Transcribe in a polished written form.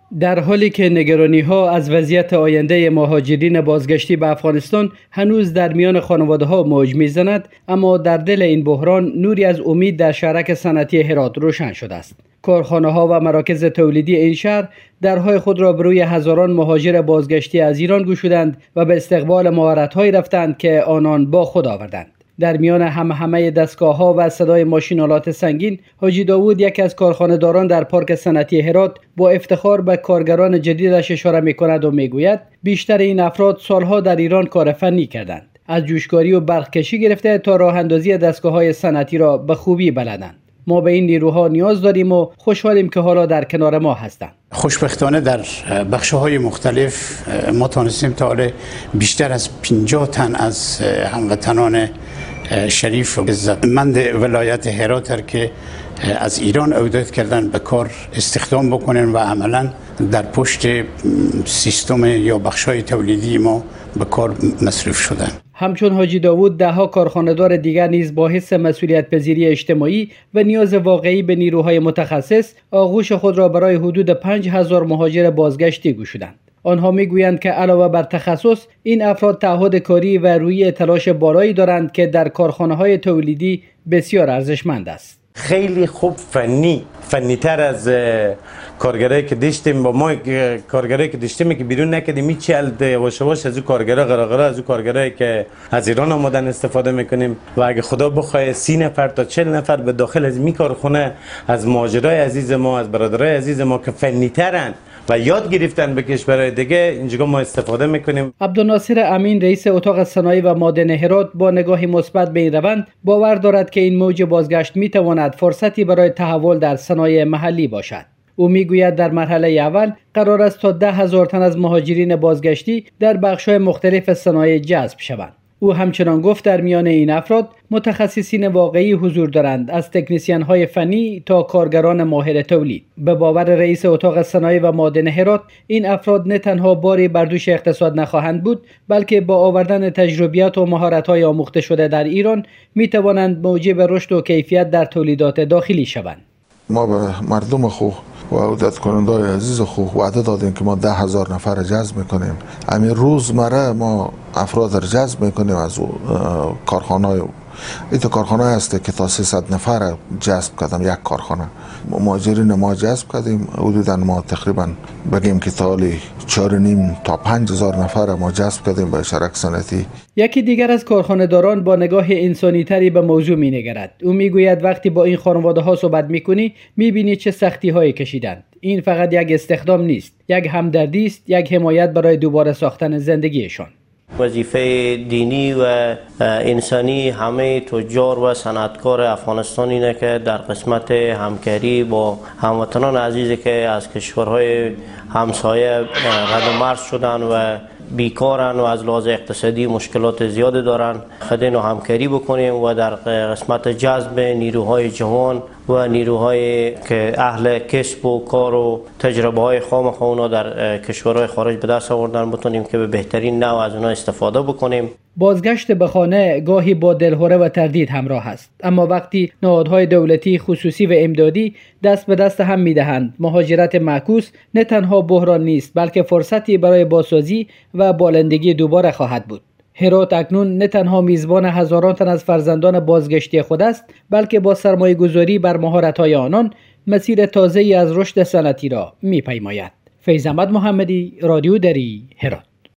در حالی که نگرانی‌ها از وضعیت آینده مهاجرین بازگشتی به افغانستان هنوز در میان خانواده‌ها موج می‌زند، اما در دل این بحران نوری از امید در شهرک صنعتی هرات روشن شده است. کارخانه‌ها و مراکز تولیدی این شهر درهای خود را به روی هزاران مهاجر بازگشتی از ایران گشودند و به استقبال مهارت‌هایی رفتند که آنان با خود آوردند. در میان همه دستگاه‌ها و صدای ماشین‌آلات سنگین، حاجی داوود یکی از کارخانه‌داران در پارک صنعتی هرات با افتخار به کارگران جدیدش اشاره می‌کند و می‌گوید بیشتر این افراد سالها در ایران کار فنی کردند. از جوشکاری و برق‌کشی گرفته تا راه اندازی دستگاه‌های صنعتی را به خوبی بلدند. ما به این نیروها نیاز داریم و خوشحالیم که حالا در کنار ما هستند. خوشبختانه در بخش‌های مختلف ما تونستیم تا حالا بیشتر از 50 تن از هموطنان شریف و عزتمند ولایت هرات که از ایران عودت کردن به کار استخدام بکنن و عملا در پشت سیستم یا بخش‌های تولیدی ما به کار مصروف شدن. همچون حاجی داوود دهها کارخانه‌دار دیگر نیز با حس مسئولیت پذیری اجتماعی و نیاز واقعی به نیروهای متخصص آغوش خود را برای حدود 5000 مهاجر بازگشتی گشودند. آنها میگویند که علاوه بر تخصص، این افراد تعهد کاری و روی تلاش بالایی دارند که در کارخانه‌های تولیدی بسیار ارزشمند است. خیلی خوب فنی‌تر از کارگرایی که داشتیم. با ما کارگرایی که داشتیم که بیرون نکردیم میچلد واش از او کارگرا غرغره از او کارگرایی که از ایران آمدن استفاده میکنیم و اگه خدا بخواد 30 نفر تا 40 نفر به داخل از می کارخانه از مهاجرای عزیز ما، از برادرای عزیز ما که فنی‌ترن و یاد گرفتن به کشورهای دیگه اینجا ما استفاده میکنیم. عبدالناصر امین رئیس اتاق صنایع و معادن هرات با نگاهی مثبت به این روند باور دارد که این موج بازگشت میتواند فرصتی برای تحول در صنایع محلی باشد. او میگوید در مرحله اول قرار است تا 10,000 تن از مهاجرین بازگشتی در بخش‌های مختلف صنایع جذب شوند. او همچنان گفت در میان این افراد متخصصین واقعی حضور دارند، از تکنسین‌های فنی تا کارگران ماهر تولید. به باور رئیس اتاق صنایع و معادن هرات، این افراد نه تنها باری بر دوش اقتصاد نخواهند بود، بلکه با آوردن تجربیات و مهارت‌های آموخته شده در ایران می‌توانند موجب رشد و کیفیت در تولیدات داخلی شوند. ما به مردم خوب و عودت کنندای عزیز خوب وعده دادیم که ما 10,000 نفر را جذب میکنیم. همین روزمره ما افراد را جذب میکنیم از کارخانه‌های. این کارخانه هست که تا 300 نفر جذب کردم. یک کارخانه مهاجرین ما جذب کردیم. حدودا ما تقریبا بگیم که تا 4.5 تا 5,000 نفر ما جذب کردیم به شرکت صنعتی. یکی دیگر از کارخانه‌داران با نگاه انسانی تری به موضوع می‌نگرد. او میگوید وقتی با این خانواده‌ها صحبت می‌کنی می‌بینی چه سختی‌هایی کشیدند. این فقط یک استخدام نیست، یک همدردی است، یک حمایت برای دوباره ساختن زندگیشان. وظیفه دینی و انسانی همه تجار و صنعتکار افغانستان اینه که در قسمت همکاری با هموطنان عزیزی که از کشورهای همسایه رد و مرز شدن و بیکارن و از لحاظ اقتصادی مشکلات زیاده دارن، خدین و همکاری بکنیم و در قسمت جذب نیروهای جوان و نیروهای که اهل کسب و کار و تجربه های خام اونا در کشورهای خارج به دست آوردن بتونیم که به بهترین نوع از اونها استفاده بکنیم. بازگشت به خانه گاهی با دلهره و تردید همراه است، اما وقتی نهادهای دولتی، خصوصی و امدادی دست به دست هم میدهند، مهاجرت معکوس نه تنها بحران نیست بلکه فرصتی برای بازسازی و بالندگی دوباره خواهد بود. هرات اکنون نه تنها میزبان هزاران تن از فرزندان بازگشتی خود است، بلکه با سرمایه گذاری بر مهارت‌های آنان مسیر تازه‌ای از رشد صنعتی را می‌پیماید. فیض احمد محمدی، رادیو دری، هرات.